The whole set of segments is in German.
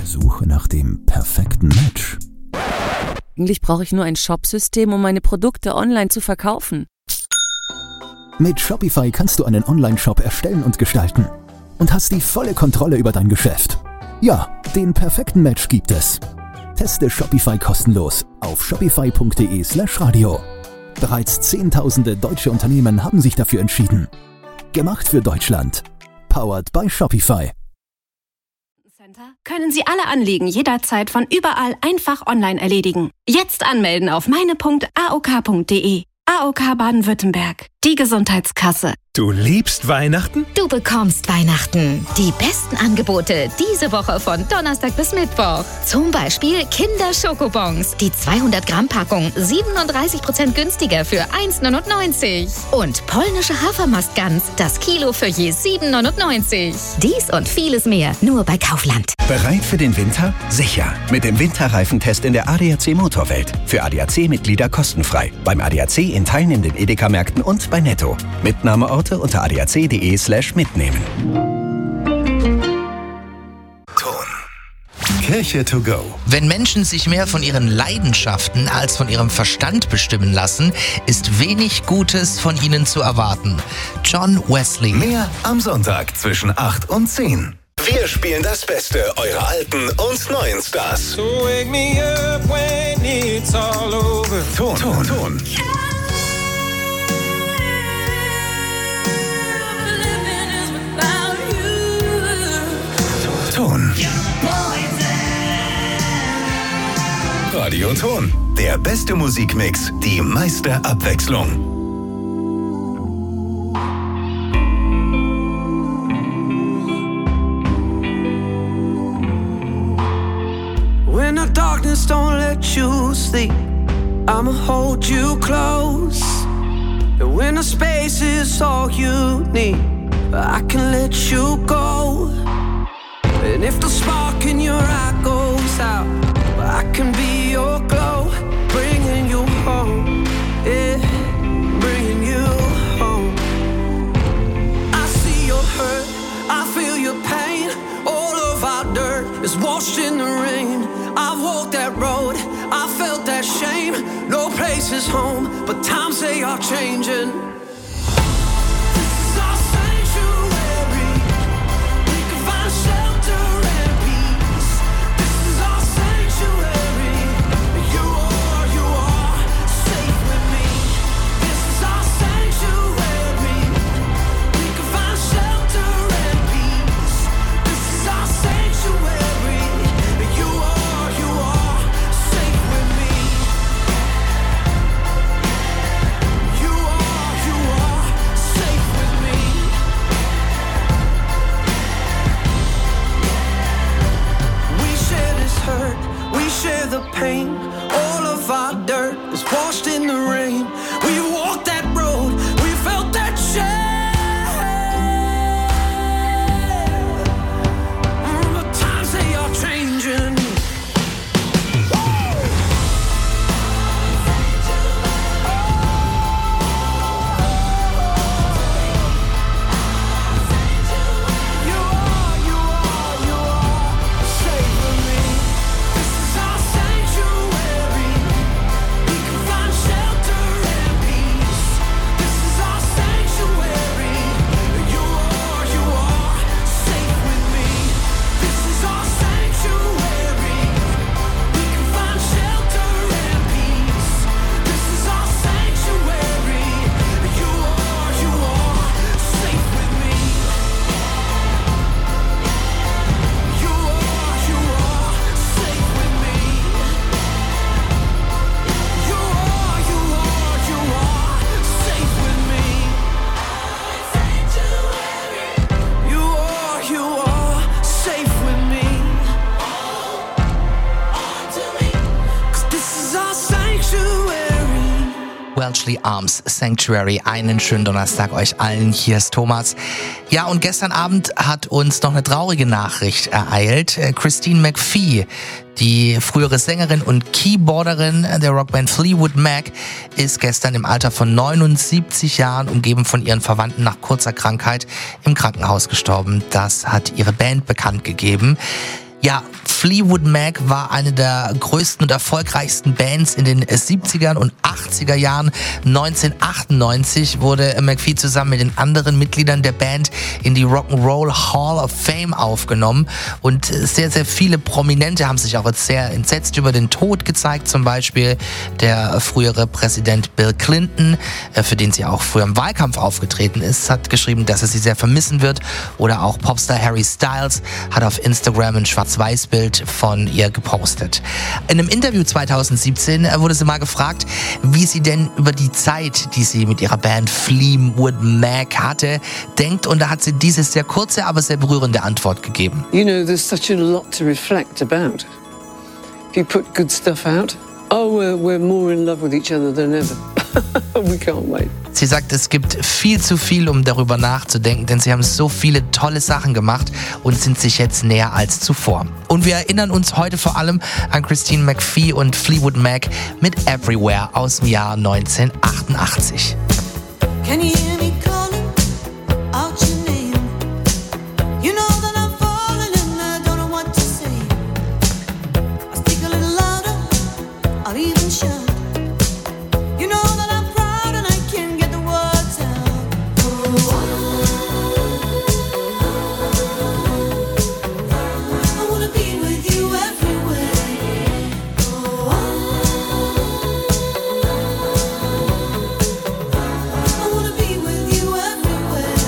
Suche nach dem perfekten Match. Eigentlich brauche ich nur ein Shopsystem, um meine Produkte online zu verkaufen. Mit Shopify kannst du einen Online-Shop erstellen und gestalten und hast die volle Kontrolle über dein Geschäft. Ja, den perfekten Match gibt es. Teste Shopify kostenlos auf shopify.de/radio. Bereits Zehntausende deutsche Unternehmen haben sich dafür entschieden. Gemacht für Deutschland. Powered by Shopify. Können Sie alle Anliegen jederzeit von überall einfach online erledigen. Jetzt anmelden auf meine.aok.de. AOK Baden-Württemberg. Die Gesundheitskasse. Du liebst Weihnachten? Du bekommst Weihnachten. Die besten Angebote diese Woche von Donnerstag bis Mittwoch. Zum Beispiel Kinder-Schokobons. Die 200-Gramm-Packung 37% günstiger für 1,99. Und polnische Hafermastgans. Das Kilo für je 7,99. Dies und vieles mehr nur bei Kaufland. Bereit für den Winter? Sicher. Mit dem Winterreifentest in der ADAC Motorwelt. Für ADAC-Mitglieder kostenfrei. Beim ADAC in teilnehmenden Edeka-Märkten und bei Netto. Mitnahmeorte unter adac.de/mitnehmen. Kirche to go. Wenn Menschen sich mehr von ihren Leidenschaften als von ihrem Verstand bestimmen lassen, ist wenig Gutes von ihnen zu erwarten. John Wesley. Mehr am Sonntag zwischen 8 und 10. Wir spielen das Beste eurer alten und neuen Stars. So wake me up when it's all over. Ton. Radio Ton. Der beste Musikmix, die meiste Abwechslung. When the darkness don't let you sleep, I'ma hold you close. And when the space is all you need, I can let you go. And if the spark in your eye goes out, I can be your glow, bringing you home, yeah, bringing you home. I see your hurt, I feel your pain. All of our dirt is washed in the rain. I've walked that road, I felt that shame. No place is home, but times they are changing. The pain, all of our dirt is washed in the rain. We walked that road, we felt that shame. The times they are changing. Welshly Arms Sanctuary. Einen schönen Donnerstag euch allen. Hier ist Thomas. Ja, und gestern Abend hat uns noch eine traurige Nachricht ereilt. Christine McVie, die frühere Sängerin und Keyboarderin der Rockband Fleetwood Mac, ist gestern im Alter von 79 Jahren, umgeben von ihren Verwandten nach kurzer Krankheit, im Krankenhaus gestorben. Das hat ihre Band bekannt gegeben. Ja, Fleetwood Mac war eine der größten und erfolgreichsten Bands in den 70er und 80er Jahren. 1998 wurde McPhee zusammen mit den anderen Mitgliedern der Band in die Rock'n'Roll Hall of Fame aufgenommen. Und sehr, sehr viele Prominente haben sich auch jetzt sehr entsetzt über den Tod gezeigt. Zum Beispiel der frühere Präsident Bill Clinton, für den sie auch früher im Wahlkampf aufgetreten ist, hat geschrieben, dass er sie sehr vermissen wird. Oder auch Popstar Harry Styles hat auf Instagram ein Schwarz-Weiß-Bild von ihr gepostet. In einem Interview 2017 wurde sie mal gefragt, wie sie denn über die Zeit, die sie mit ihrer Band Fleetwood Mac hatte, denkt. Und da hat sie diese sehr kurze, aber sehr berührende Antwort gegeben. You know, there's such a lot to reflect about. If you put good stuff out, we're more in love with each other than ever. We can't wait. Sie sagt, es gibt viel zu viel, um darüber nachzudenken, denn sie haben so viele tolle Sachen gemacht und sind sich jetzt näher als zuvor. Und wir erinnern uns heute vor allem an Christine McPhee und Fleetwood Mac mit Everywhere aus dem Jahr 1988. Can you hear me calling out your name? You know that I'm falling and I don't know what to say. I speak a little louder, I'll even shout. You know that I'm proud and I can't get the words out. I wanna be with you everywhere. I wanna be with you everywhere.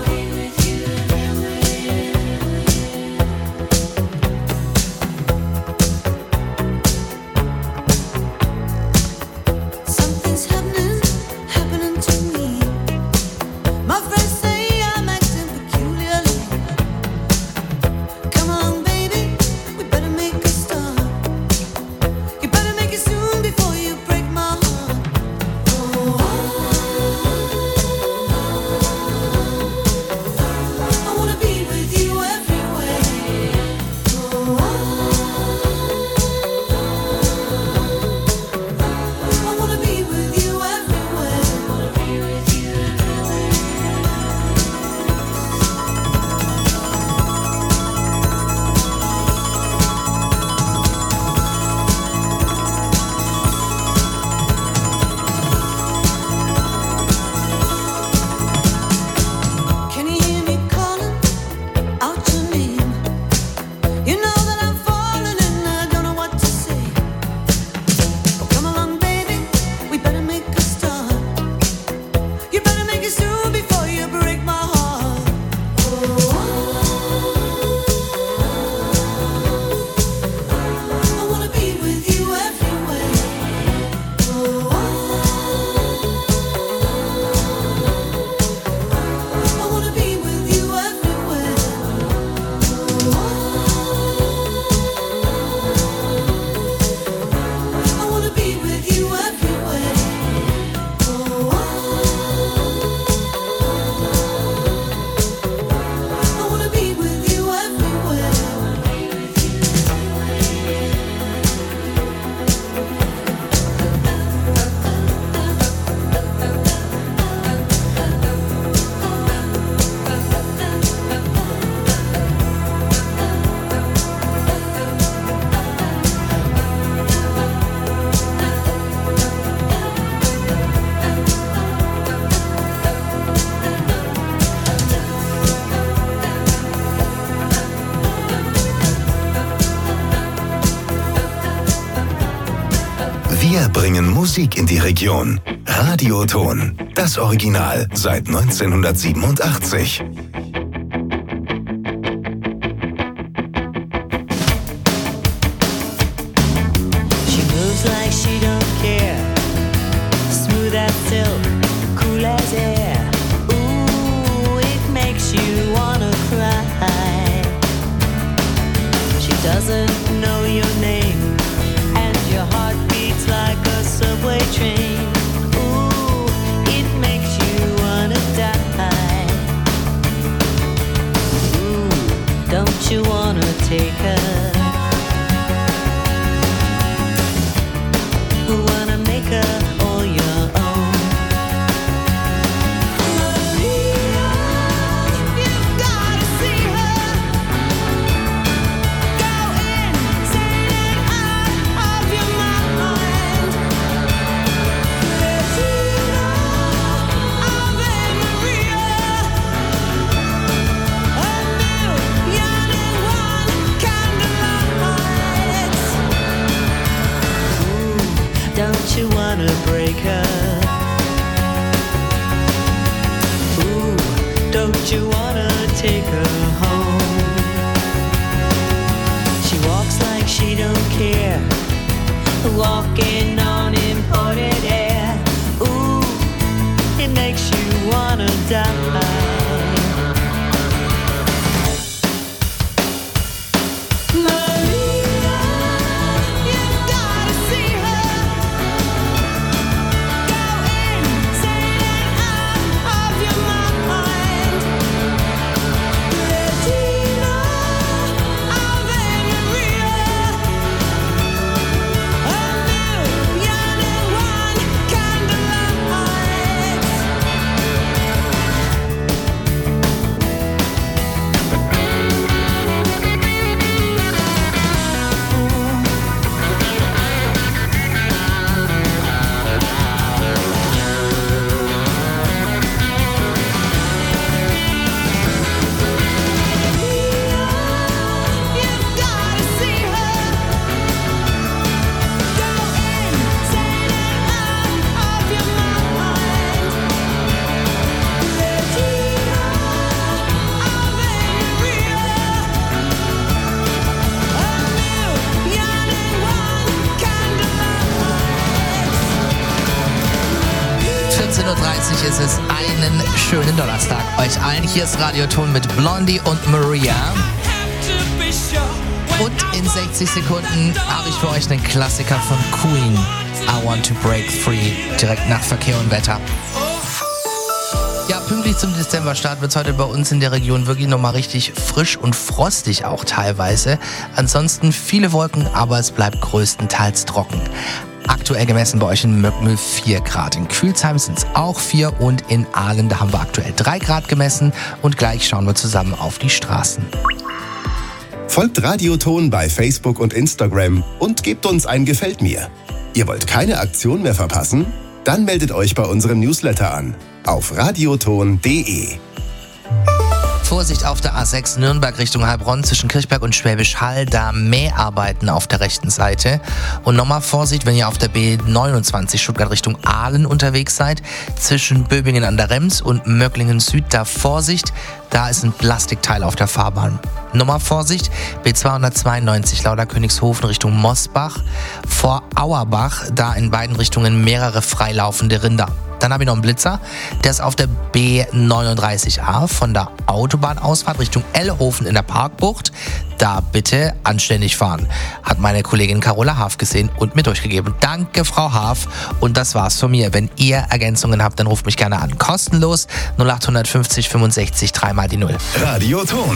Something's happening to me. My friends say I'm acting peculiarly. Come on, baby, we better make a start. You better make it soon before you break my heart. I wanna be with you everywhere. I wanna be with you Can you hear me calling out your name? You know that I'm falling and I don't know what to say. Oh, come along, baby, we better make a start. You better make it soon before you break my heart. I wanna be with you everywhere. I wanna be with you everywhere. I wanna be with you everywhere. I wanna be with you everywhere. Wir bringen Musik in die Region. Radioton, das Original seit 1987. She moves like she don't care. Smooth as silk, cool as air. Ooh, it makes you wanna cry. She doesn't know your name, and your heart beats like a subway train. Ooh, it makes you wanna die. Ooh, don't you wanna take her? Wanna make her all your own. You've gotta see her. Go in. walking on imported air. Ooh, it makes you wanna die. Ist es einen schönen Donnerstag. Euch allen, hier ist Radioton mit Blondie und Maria. Und in 60 Sekunden habe ich für euch einen Klassiker von Queen. I Want to Break Free. Direkt nach Verkehr und Wetter. Ja, pünktlich zum Dezemberstart wird es heute bei uns in der Region wirklich nochmal richtig frisch und frostig auch teilweise. Ansonsten viele Wolken, aber es bleibt größtenteils trocken. Aktuell gemessen bei euch in Möckmühl 4 Grad. In Kühlsheim sind es auch 4 und in Aalen, da haben wir aktuell 3 Grad gemessen. Und gleich schauen wir zusammen auf die Straßen. Folgt Radioton bei Facebook und Instagram und gebt uns ein Gefällt mir. Ihr wollt keine Aktion mehr verpassen? Dann meldet euch bei unserem Newsletter an. Auf radioton.de. Vorsicht auf der A6 Nürnberg Richtung Heilbronn zwischen Kirchberg und Schwäbisch Hall, da Mäharbeiten auf der rechten Seite. Und nochmal Vorsicht, wenn ihr auf der B29 Stuttgart Richtung Aalen unterwegs seid, zwischen Böbingen an der Rems und Möcklingen Süd, da Vorsicht, da ist ein Plastikteil auf der Fahrbahn. Nochmal Vorsicht, B292 Lauderkönigshofen Richtung Mosbach, vor Auerbach, da in beiden Richtungen mehrere freilaufende Rinder. Dann habe ich noch einen Blitzer, der ist auf der B39a von der Autobahnausfahrt Richtung Ellhofen in der Parkbucht. Da bitte anständig fahren, hat meine Kollegin Carola Haaf gesehen und mir durchgegeben. Danke, Frau Haaf. Und das war's von mir. Wenn ihr Ergänzungen habt, dann ruft mich gerne an. Kostenlos 0850 65 3 mal die 0. Radioton.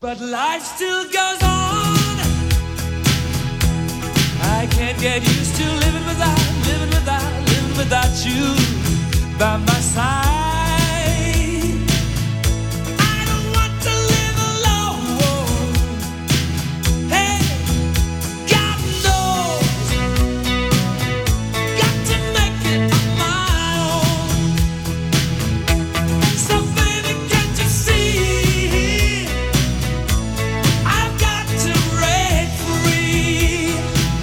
But life still goes on. I can't get used to living without you by my side. I don't want to live alone. Hey, God knows, got to make it on my own. So baby, can't you see? I've got to break free.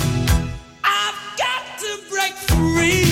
I've got to break free.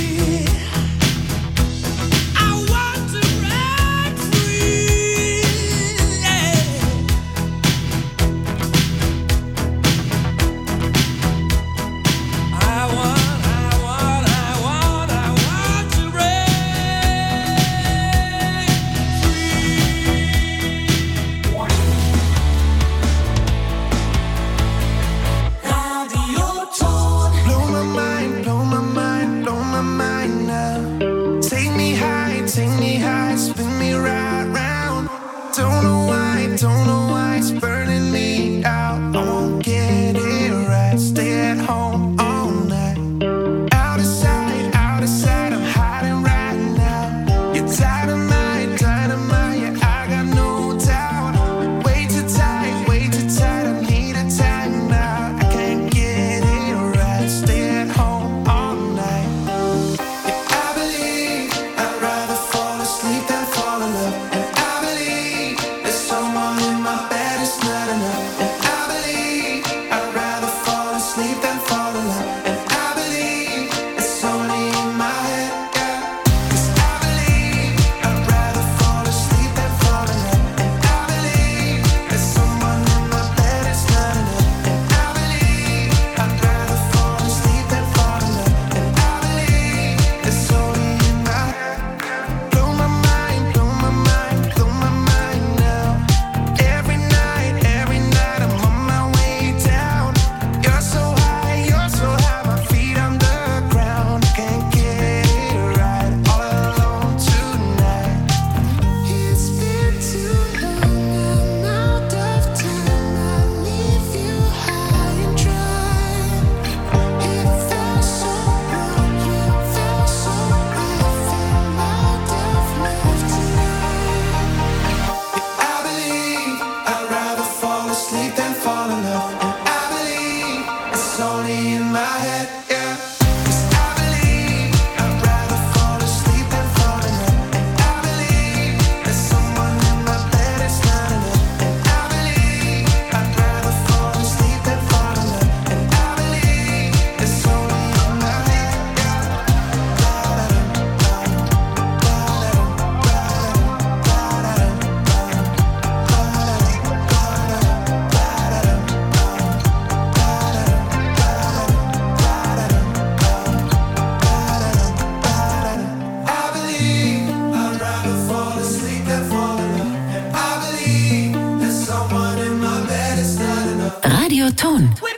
Radio Ton.